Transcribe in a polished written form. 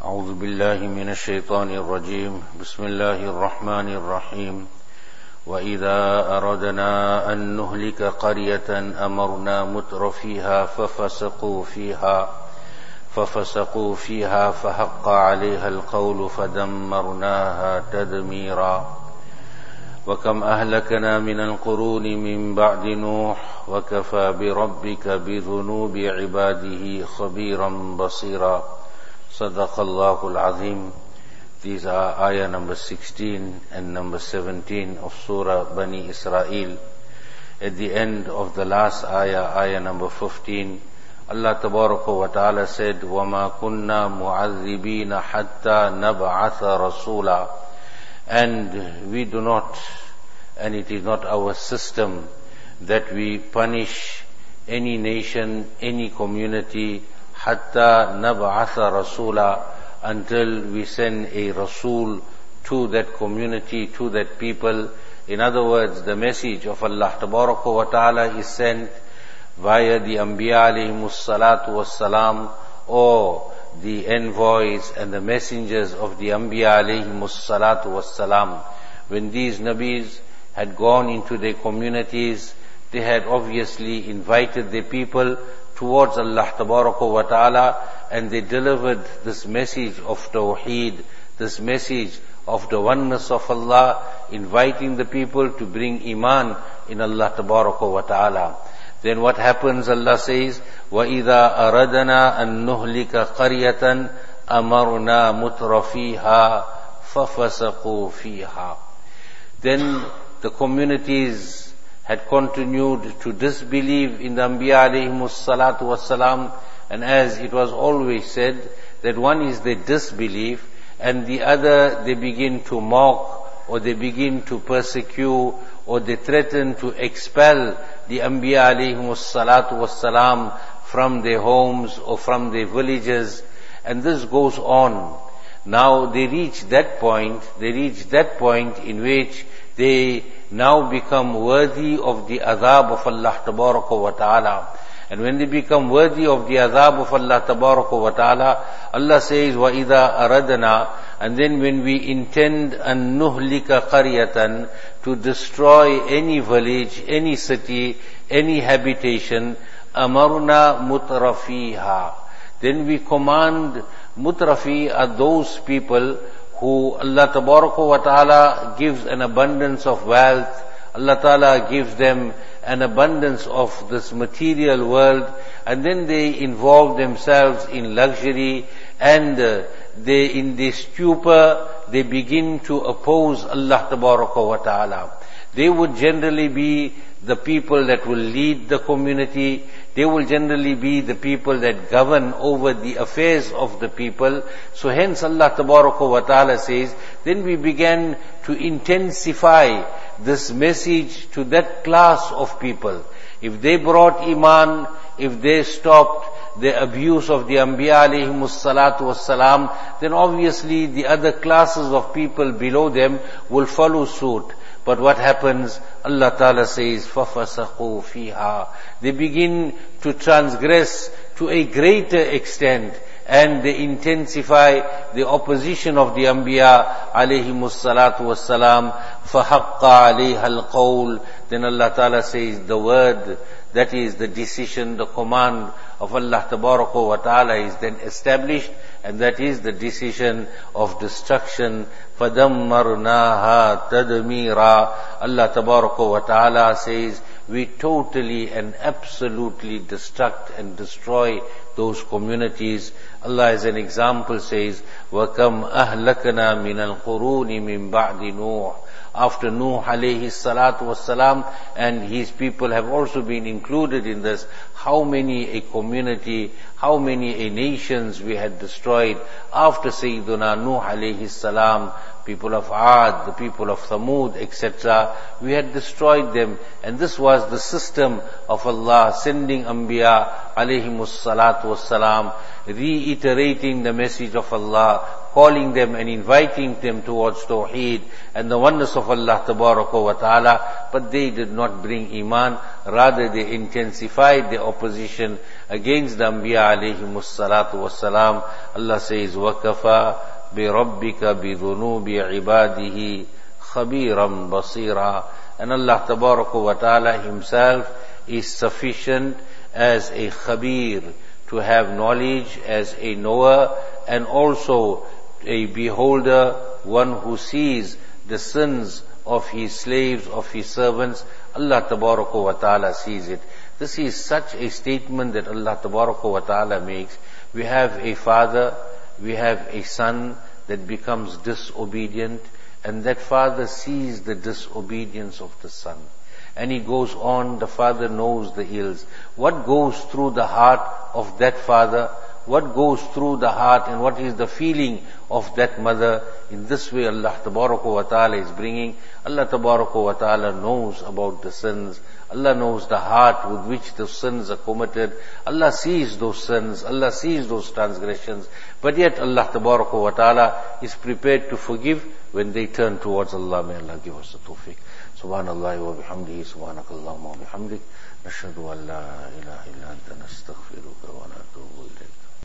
أعوذ بالله من الشيطان الرجيم بسم الله الرحمن الرحيم وإذا أردنا أن نهلك قرية أمرنا مترفيها ففسقوا فيها فحق عليها القول فدمرناها تدميرا وكم أهلكنا من القرون من بعد نوح وكفى بربك بذنوب عباده خبيرا بصيرا صدق الله العظيم. These are ayah number 16 and number 17 of Surah Bani Israel. At the end of the last ayah number 15, Allah Tabaraka wa Ta'ala said, وَمَا كُنَّا مُعَذِّبِينَ حَتَّى نَبْعَثَ رَسُولًا. And we do not, and it is not our system, that we punish any nation, any community, حَتَّى نَبْعَثَ رَسُولًا, until we send a Rasul to that community, to that people. In other words, the message of Allah Tabaraka wa Ta'ala is sent via the Anbiya alayhimus salatu was salam, or the envoys and the messengers of the Anbiya alayhimus salatu was salam. When these Nabis had gone into their communities, they had obviously invited the people towards Allah Tabaraka wa Ta'ala, and they delivered this message of Tawheed, this message of the oneness of Allah, inviting the people to bring Iman in Allah Tabaraka wa Ta'ala. Then what happens? Allah says, وَإِذَا أَرَدْنَا أَن نُهْلِكَ قَرْيَةً أَمَرْنَا مُتْرَفِيهَا فَفَسَقُوا فِيهَا. Then the communities had continued to disbelieve in the Anbiya alayhimus salatu wassalam, and as it was always said, that one is the disbelief, and the other they begin to mock, or they begin to persecute, or they threaten to expel the Anbiya alayhimus salatu wassalam from their homes or from their villages, and this goes on. Now they reach that point in which they now become worthy of the azab of Allah Tabaraka wa Ta'ala. And when they become worthy of the azab of Allah Tabaraka wa Ta'ala, Allah says, وَإِذَا أَرَدْنَا, and then when we intend أَن نُهْلِكَ قَرْيَةً, to destroy any village, any city, any habitation, أَمَرْنَا مُتْرَفِيهَا, then we command. Mutrafi are those people who Allah Tabaraka wa Ta'ala gives an abundance of wealth. Allah Ta'ala gives them an abundance of this material world, and then they involve themselves in luxury, and they, in their stupor, they begin to oppose Allah Tabaraka wa Ta'ala. They would generally be the people that will lead the community. They will generally be the people that govern over the affairs of the people. So hence Allah Tabaraka wa Ta'ala says, then we began to intensify this message to that class of people. If they brought Iman, if they stopped the abuse of the Anbiya alayhimus salatu was salam, then obviously the other classes of people below them will follow suit. But what happens? Allah Ta'ala says, فَفَسَقُوا فِيهَا. They begin to transgress to a greater extent, and they intensify the opposition of the Anbiya alayhimus salatu was salam. فَحَقَّ عَلَيْهَا الْقَوْلِ. Then Allah Ta'ala says, the word, that is the decision, the command of Allah Tabaraka wa Ta'ala is then established, and that is the decision of destruction. فَدَمَّرْنَاهَا تَدْمِيرًا. Allah Tabaraka wa Ta'ala says, we totally and absolutely destruct and destroy those communities. Allah as an example says, وَكَمْ أَهْلَكْنَا مِنَ الْقُرُونِ مِنْ بَعْدِ نُوحٍ. After Nuh alayhi salatu was salam, and his people have also been included in this, how many a community, how many a nations we had destroyed after Sayyiduna Nuh alayhi salam. People of Ad, the people of Thamud, etc. We had destroyed them, and this was the system of Allah, sending Anbiya alayhimus salatu was salam, reiterating the message of Allah, calling them and inviting them towards Tawheed and the oneness of Allah Tabaraka wa Ta'ala, but they did not bring Iman, rather they intensified their opposition against the Anbiya alayhimus salatu wassalam. Allah says, وَكَفَى بِرَبِّكَ بِذُنُوبِ عِبَادِهِ خَبِيرًا بَصِيرًا. And Allah Tabaraka wa Ta'ala Himself is sufficient as a khabir, to have knowledge, as a knower, and also a beholder, one who sees the sins of His slaves, of His servants. Allah Tabaraka wa Ta'ala sees it. This is such a statement that Allah Tabaraka wa Ta'ala makes. We have a father, we have a son that becomes disobedient, and that father sees the disobedience of the son. And he goes on, the father knows the ills. What goes through the heart of that father? What goes through the heart and what is the feeling of that mother? In this way Allah Tabaraka wa Ta'ala is bringing. Allah Tabaraka wa Ta'ala knows about the sins. Allah knows the heart with which the sins are committed. Allah sees those sins. Allah sees those transgressions. But yet Allah Tabaraka wa Ta'ala is prepared to forgive when they turn towards Allah. May Allah give us the tawfiq. Subhanallah wa bihamdihi, subhanakallahumma wa bihamdik, nashhadu an la ilaha illa anta nastaghfiruka wa natubu ilayk.